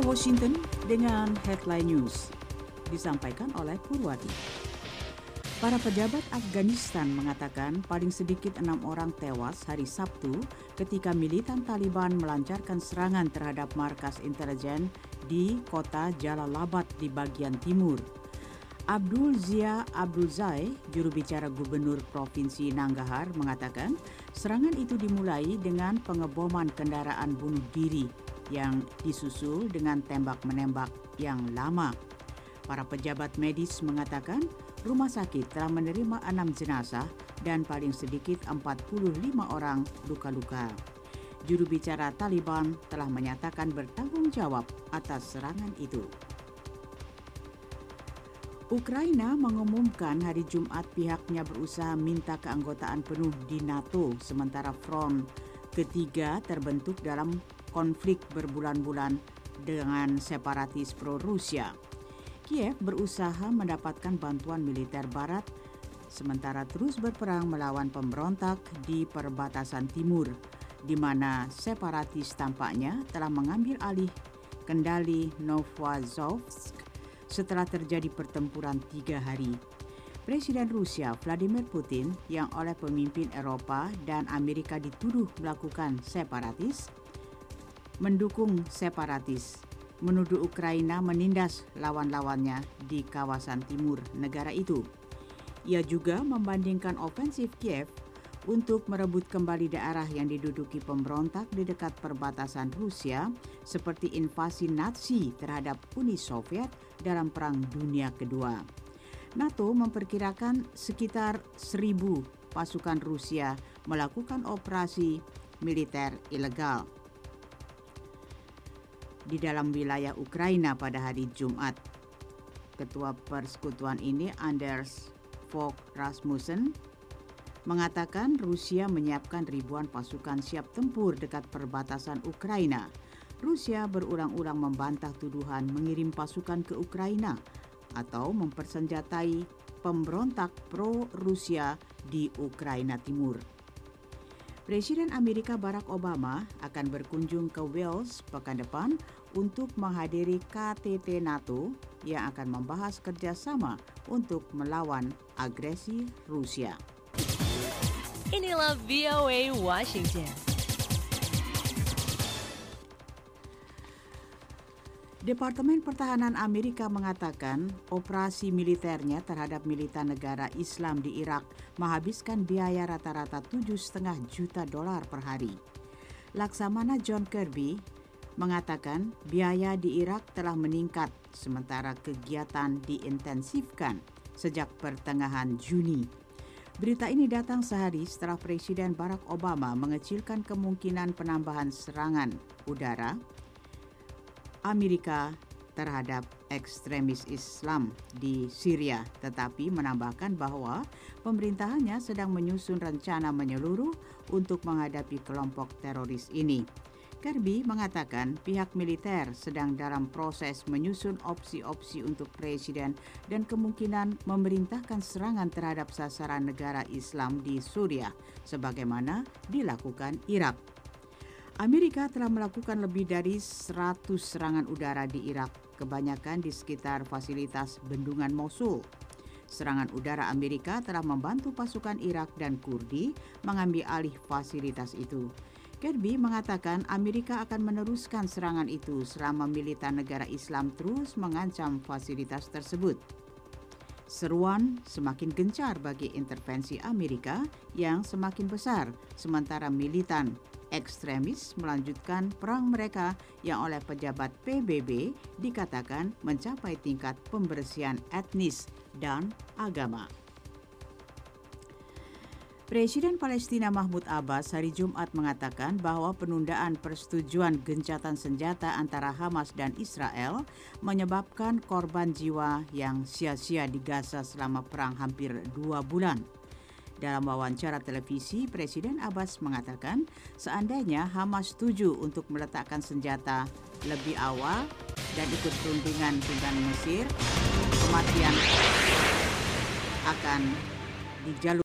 Washington dengan headline news disampaikan oleh Purwati. Para pejabat Afghanistan mengatakan paling sedikit 6 orang tewas hari Sabtu ketika militan Taliban melancarkan serangan terhadap markas intelijen di kota Jalalabad di bagian timur. Abdul Zia Abdul Zai, juru bicara Gubernur Provinsi Nangarhar, mengatakan serangan itu dimulai dengan pengeboman kendaraan bunuh diri yang disusul dengan tembak-menembak yang lama. Para pejabat medis mengatakan rumah sakit telah menerima 6 jenazah dan paling sedikit 45 orang luka-luka. Juru bicara Taliban telah menyatakan bertanggung jawab atas serangan itu. Ukraina mengumumkan hari Jumat pihaknya berusaha minta keanggotaan penuh di NATO sementara front ketiga terbentuk dalam konflik berbulan-bulan dengan separatis pro-Rusia. Kiev berusaha mendapatkan bantuan militer barat sementara terus berperang melawan pemberontak di perbatasan timur, di mana separatis tampaknya telah mengambil alih kendali Novazovsk setelah terjadi pertempuran 3 hari. Presiden Rusia Vladimir Putin yang oleh pemimpin Eropa dan Amerika dituduh melakukan separatis, mendukung separatis, menuduh Ukraina menindas lawan-lawannya di kawasan timur negara itu. Ia juga membandingkan ofensif Kiev untuk merebut kembali daerah yang diduduki pemberontak di dekat perbatasan Rusia seperti invasi Nazi terhadap Uni Soviet dalam Perang Dunia Kedua. NATO memperkirakan sekitar 1.000 pasukan Rusia melakukan operasi militer ilegal di dalam wilayah Ukraina pada hari Jumat. Ketua persekutuan ini, Anders Fogh Rasmussen, mengatakan Rusia menyiapkan ribuan pasukan siap tempur dekat perbatasan Ukraina. Rusia berulang-ulang membantah tuduhan mengirim pasukan ke Ukraina atau mempersenjatai pemberontak pro-Rusia di Ukraina Timur. Presiden Amerika Barack Obama akan berkunjung ke Wales pekan depan untuk menghadiri KTT NATO yang akan membahas kerjasama untuk melawan agresi Rusia. Inilah VOA Washington. Departemen Pertahanan Amerika mengatakan operasi militernya terhadap militan negara Islam di Irak menghabiskan biaya rata-rata $7,5 juta per hari. Laksamana John Kirby mengatakan biaya di Irak telah meningkat sementara kegiatan diintensifkan sejak pertengahan Juni. Berita ini datang sehari setelah Presiden Barack Obama mengecilkan kemungkinan penambahan serangan udara Amerika terhadap ekstremis Islam di Syria, tetapi menambahkan bahwa pemerintahannya sedang menyusun rencana menyeluruh untuk menghadapi kelompok teroris ini. Kirby mengatakan pihak militer sedang dalam proses menyusun opsi-opsi untuk presiden dan kemungkinan memerintahkan serangan terhadap sasaran negara Islam di Suriah, sebagaimana dilakukan Irak. Amerika telah melakukan lebih dari 100 serangan udara di Irak, kebanyakan di sekitar fasilitas bendungan Mosul. Serangan udara Amerika telah membantu pasukan Irak dan Kurdi mengambil alih fasilitas itu. Kirby mengatakan Amerika akan meneruskan serangan itu selama militan negara Islam terus mengancam fasilitas tersebut. Seruan semakin gencar bagi intervensi Amerika yang semakin besar, sementara militan ekstremis melanjutkan perang mereka yang oleh pejabat PBB dikatakan mencapai tingkat pembersihan etnis dan agama. Presiden Palestina Mahmud Abbas hari Jumat mengatakan bahwa penundaan persetujuan gencatan senjata antara Hamas dan Israel menyebabkan korban jiwa yang sia-sia di Gaza selama perang hampir 2 bulan. Dalam wawancara televisi, Presiden Abbas mengatakan seandainya Hamas setuju untuk meletakkan senjata lebih awal dan ikut perundingan dengan Mesir, kematian akan dijalurkan